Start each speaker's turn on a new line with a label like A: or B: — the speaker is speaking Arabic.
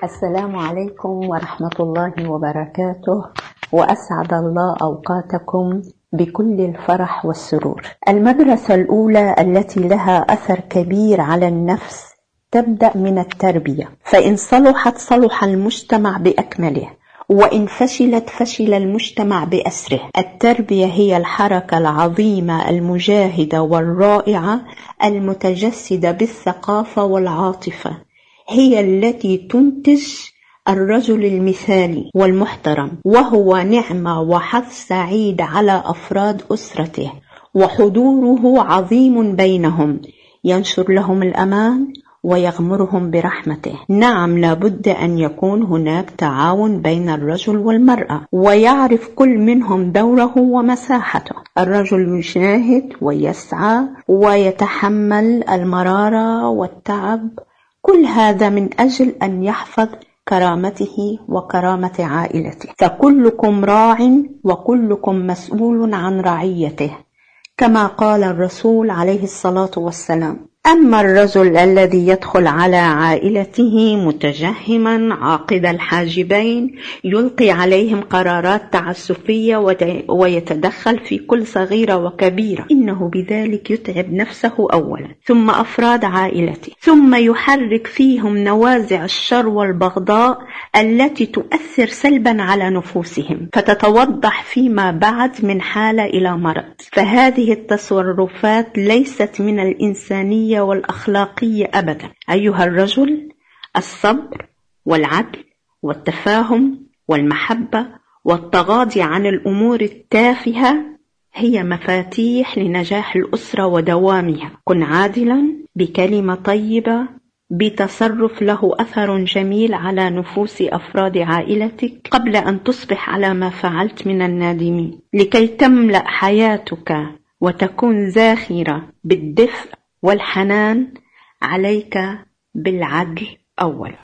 A: السلام عليكم ورحمة الله وبركاته، وأسعد الله أوقاتكم بكل الفرح والسرور. المدرسة الأولى التي لها أثر كبير على النفس تبدأ من التربية، فإن صلحت صلح المجتمع بأكمله، وإن فشلت فشل المجتمع بأسره. التربية هي الحركة العظيمة المجاهدة والرائعة المتجسدة بالثقافة والعاطفة، هي التي تنتج الرجل المثالي والمحترم، وهو نعمة وحظ سعيد على أفراد أسرته، وحضوره عظيم بينهم، ينشر لهم الأمان ويغمرهم برحمته. نعم، لابد أن يكون هناك تعاون بين الرجل والمرأة، ويعرف كل منهم دوره ومساحته. الرجل يجاهد ويسعى ويتحمل المرارة والتعب، كل هذا من أجل أن يحفظ كرامته وكرامة عائلته. فكلكم راع وكلكم مسؤول عن رعيته، كما قال الرسول عليه الصلاة والسلام: أما الرجل الذي يدخل على عائلته متجهما عاقد الحاجبين يلقي عليهم قرارات تعسفية ويتدخل في كل صغيرة وكبيرة، إنه بذلك يتعب نفسه أولا، ثم أفراد عائلته، ثم يحرك فيهم نوازع الشر والبغضاء التي تؤثر سلبا على نفوسهم، فتتوضح فيما بعد من حالة إلى مرض. فهذه التصرفات ليست من الإنسانية والأخلاقية أبدا. أيها الرجل، الصبر والعدل والتفاهم والمحبة والتغاضي عن الأمور التافهة هي مفاتيح لنجاح الأسرة ودوامها. كن عادلا بكلمة طيبة، بتصرف له أثر جميل على نفوس أفراد عائلتك قبل أن تصبح على ما فعلت من النادمين، لكي تملأ حياتك وتكون زاخرة بالدفء والحنان. عليك بالعدل أولا.